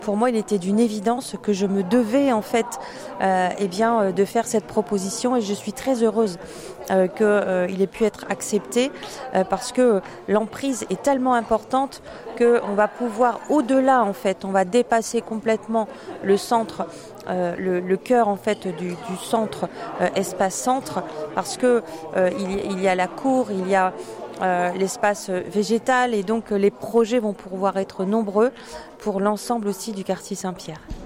Pour moi, il était d'une évidence que je me devais en fait de faire cette proposition et je suis très heureuse qu'il ait pu être accepté parce que l'emprise est tellement importante qu'on va pouvoir au-delà en fait, on va dépasser complètement le centre, le cœur en fait du centre espace centre parce que il y a la cour, il y a l'espace végétal et donc les projets vont pouvoir être nombreux pour l'ensemble aussi du quartier Saint-Pierre.